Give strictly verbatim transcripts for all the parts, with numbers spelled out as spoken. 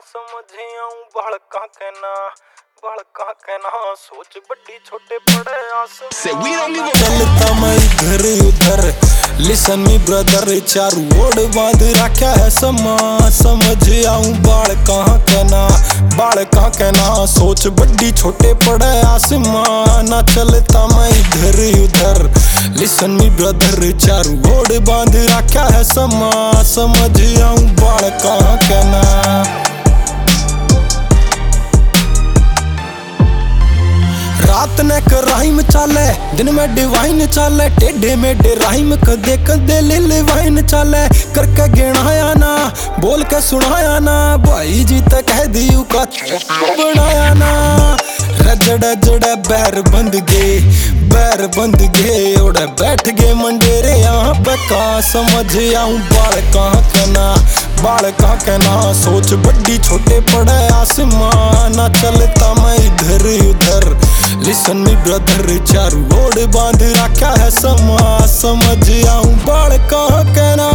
समझ आऊं बड़का कहना बड़का कहना सोच बड़ी छोटे पड़े आसमान चलता मैं इधर उधर लिसन मी ब्रदर चारू ओर बांध रखा है समा समझ आऊं बाल कहाँ कहना बाल कहाँ कहना सोच बड़ी छोटे पड़े आसमान चलता मैं इधर उधर लिसन मी ब्रदर चारू ओर बांध रखा है समा समझ आऊं बाल कहाँ कहना। रात ने कर राइम चाले दिन में डिवाइन चाले टेढ़े मेढ़े राइम कदे कदे ले ले वाइन चाले करके गिनाया ना बोल के सुनाया ना भाई जी तक कह दियो का बनाया ना रजड़ा जड़ा बैर बंद गए बैर बंद गए ओढ़े बैठ गए मंडेरे यहाँ पे कहाँ समझ आऊं बाल कहाँ कहना बाल कहाँ कहना सोच बड़ी छोटे पड़े आसमान चलता मैं इधर उधर लिसन मी ब्रदर चारू ओर बांध रखा है समा समझ आऊं बाल कहाँ कहना।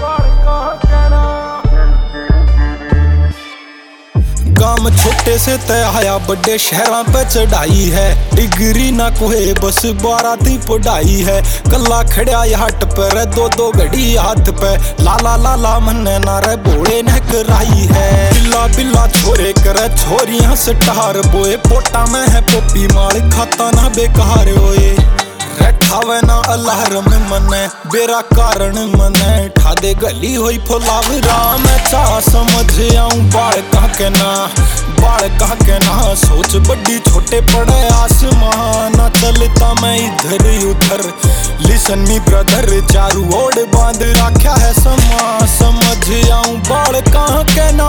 गांव छोटे से तय आया बड़े शहरों पे चढ़ाई है डिग्री ना कोहे बस बाराती पढ़ाई है कल्ला खड़ा हट पर दो दो घड़ी हाथ पे लाला लाला मन्ने नारे बोले न कराई है बिल्ला बिल्ला छोरे करे छोरियां से टहार बोए पोटा में है पोपी माल खाता ना बेकार होए रखावे ना अलार्म मने बेरा कारण मने ठादे गली होई फुलाव राम चाह समझ आऊं बाल कहाँ कहना बाल कहाँ कहना सोच बड़ी छोटे पड़े आसमान चलता मैं इधर उधर लिसन मी ब्रदर चारू ओर बांध रखा है समा समझ आऊं बाल कहाँ कहना।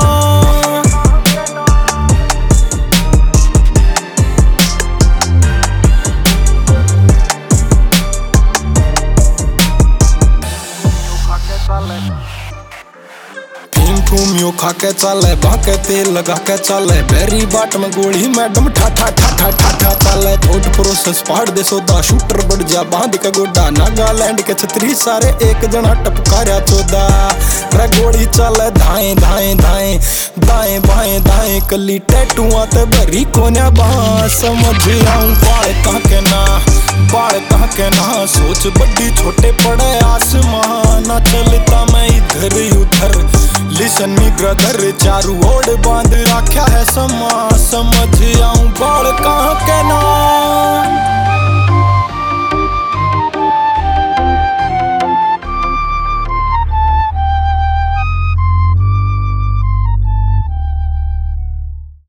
फूमियो खा के चले बाके तेल लगा के चले बेरी बाट में गोली मैडम ठा ठा ठा ठा ठा ठा चले थोड़ प्रोसेस पहाड़ दे सोदा शूटर बढ़ जा बांध के गोडा नागालैंड के छतरी सारे एक जना टपकारा चौदा रे गोली चले धाए धाए धाए दाएं बाएं दाएं कली टैटुआ ते भरी कोन्या बां समझ आऊं बाल कहाँ कहना बाल कहाँ कहना सोच बड़ी छोटे पड़े आसमान चलता मैं इधर उधर लिसन मी ब्रदर चारू ओर बांध रखा है समा समझ आऊं बाल कहाँ कहना।